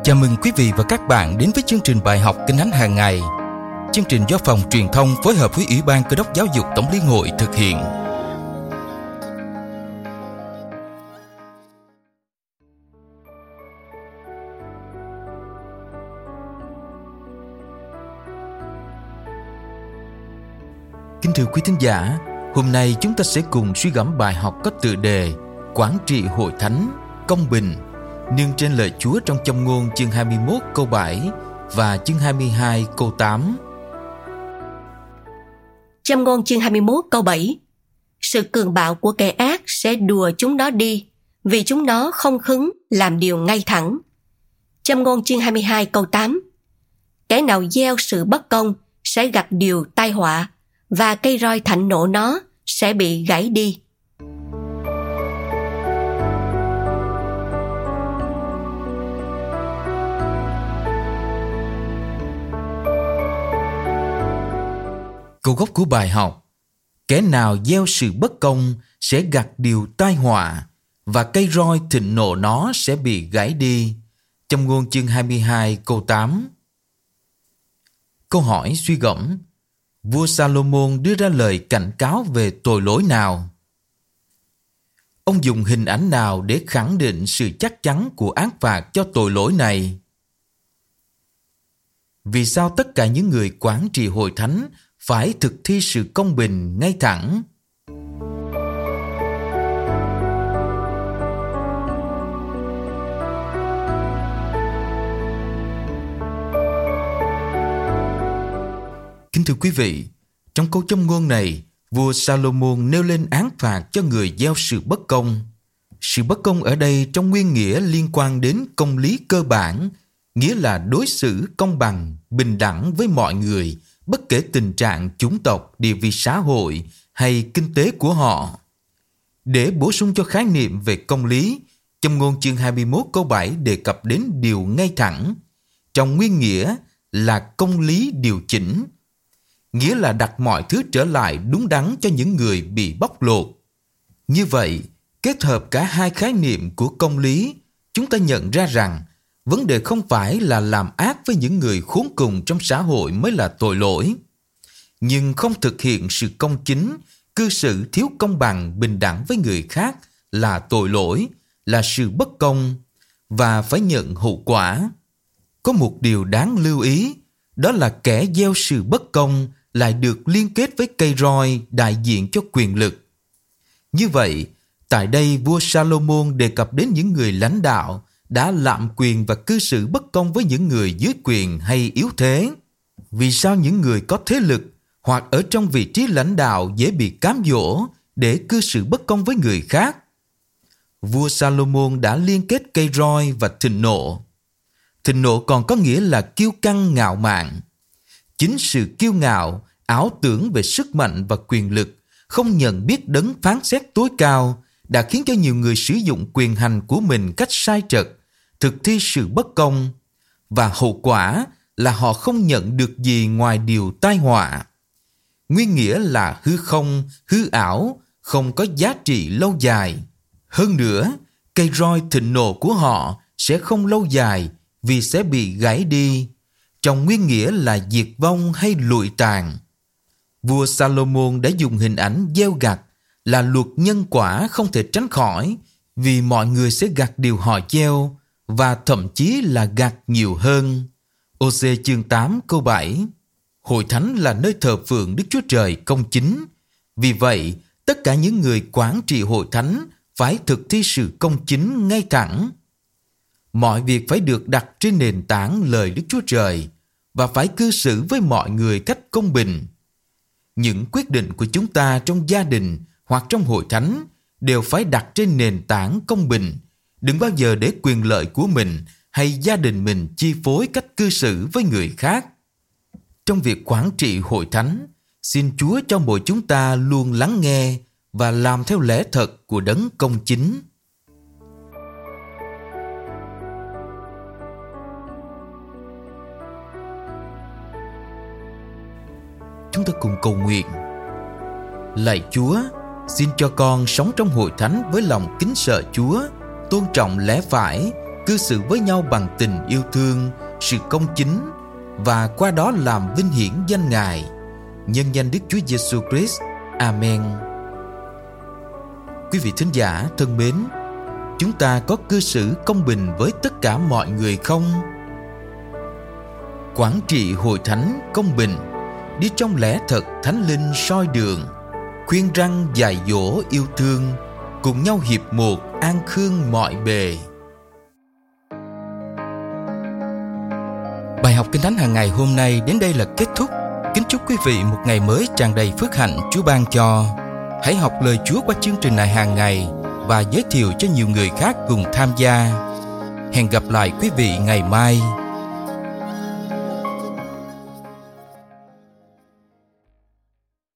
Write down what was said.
Chào mừng quý vị và các bạn đến với chương trình bài học Kinh Thánh hàng ngày. Chương trình do Phòng Truyền thông phối hợp với Ủy ban Cơ đốc Giáo dục Tổng Liên hội thực hiện. Kính thưa quý thính giả, hôm nay chúng ta sẽ cùng suy gẫm bài học có tựa đề Quản trị hội thánh, công bình, nương trên lời Chúa trong Châm ngôn chương 21 câu 7 và chương 22 câu 8. Châm ngôn chương 21 câu 7. Sự cường bạo của kẻ ác sẽ đùa chúng nó đi, vì chúng nó không khứng làm điều ngay thẳng. Châm ngôn chương 22 câu 8. Kẻ nào gieo sự bất công sẽ gặt điều tai họa, và cây roi thạnh nộ nó sẽ bị gãy đi. Câu gốc của bài học: kẻ nào gieo sự bất công sẽ gặt điều tai họa, và cây roi thịnh nộ nó sẽ bị gãy đi. Châm ngôn chương 22 câu 8. Câu hỏi suy gẫm: vua Salomon đưa ra lời cảnh cáo về tội lỗi nào? Ông dùng hình ảnh nào để khẳng định sự chắc chắn của án phạt cho tội lỗi này? Vì sao tất cả những người quản trị hội thánh phải thực thi sự công bình ngay thẳng? Kính thưa quý vị, trong câu châm ngôn này, vua Salomon nêu lên án phạt cho người gieo sự bất công. Sự bất công ở đây trong nguyên nghĩa liên quan đến công lý cơ bản, nghĩa là đối xử công bằng, bình đẳng với mọi người, bất kể tình trạng chủng tộc, địa vị xã hội hay kinh tế của họ. Để bổ sung cho khái niệm về công lý, Châm ngôn chương 21 câu 7 đề cập đến điều ngay thẳng, trong nguyên nghĩa là công lý điều chỉnh, nghĩa là đặt mọi thứ trở lại đúng đắn cho những người bị bóc lột. Như vậy, kết hợp cả hai khái niệm của công lý, chúng ta nhận ra rằng vấn đề không phải là làm ác với những người khốn cùng trong xã hội mới là tội lỗi. Nhưng không thực hiện sự công chính, cư xử thiếu công bằng, bình đẳng với người khác là tội lỗi, là sự bất công và phải nhận hậu quả. Có một điều đáng lưu ý, đó là kẻ gieo sự bất công lại được liên kết với cây roi đại diện cho quyền lực. Như vậy, tại đây vua Salomon đề cập đến những người lãnh đạo đã lạm quyền và cư xử bất công với những người dưới quyền hay yếu thế. Vì sao những người có thế lực hoặc ở trong vị trí lãnh đạo dễ bị cám dỗ để cư xử bất công với người khác? Vua Salomon đã liên kết cây roi và thịnh nộ. Thịnh nộ còn có nghĩa là kiêu căng ngạo mạn. Chính sự kiêu ngạo, ảo tưởng về sức mạnh và quyền lực, không nhận biết đấng phán xét tối cao, đã khiến cho nhiều người sử dụng quyền hành của mình cách sai trật, thực thi sự bất công, và hậu quả là họ không nhận được gì ngoài điều tai họa. Nguyên nghĩa là hư không, hư ảo, không có giá trị lâu dài. Hơn nữa, cây roi thịnh nộ của họ sẽ không lâu dài vì sẽ bị gãy đi, trong nguyên nghĩa là diệt vong hay lụi tàn. Vua Salomon đã dùng hình ảnh gieo gặt là luật nhân quả không thể tránh khỏi, vì mọi người sẽ gặt điều họ gieo, và thậm chí là gặt nhiều hơn. Ô-sê chương 8 câu 7. Hội thánh là nơi thờ phượng Đức Chúa Trời công chính. Vì vậy, tất cả những người quản trị hội thánh phải thực thi sự công chính ngay thẳng. Mọi việc phải được đặt trên nền tảng lời Đức Chúa Trời và phải cư xử với mọi người cách công bình. Những quyết định của chúng ta trong gia đình hoặc trong hội thánh đều phải đặt trên nền tảng công bình. Đừng bao giờ để quyền lợi của mình hay gia đình mình chi phối cách cư xử với người khác. Trong việc quản trị hội thánh, xin Chúa cho mỗi chúng ta luôn lắng nghe và làm theo lẽ thật của đấng công chính. Chúng ta cùng cầu nguyện. Lạy Chúa, xin cho con sống trong hội thánh với lòng kính sợ Chúa, tôn trọng lẽ phải cư xử với nhau bằng tình yêu thương, sự công chính, và qua đó làm vinh hiển danh Ngài. Nhân danh Đức Chúa Giêsu Christ. Amen. Quý vị thính giả thân mến, chúng ta có cư xử công bình với tất cả mọi người không? Quản trị hội thánh công bình, đi trong lẽ thật thánh linh soi đường, khuyên răn dạy dỗ yêu thương, cùng nhau hiệp một an khương mọi bề. Bài học Kinh Thánh hàng ngày hôm nay đến đây là kết thúc. Kính chúc quý vị một ngày mới tràn đầy phước hạnh Chúa ban cho. Hãy học lời Chúa qua chương trình này hàng ngày và giới thiệu cho nhiều người khác cùng tham gia. Hẹn gặp lại quý vị ngày mai.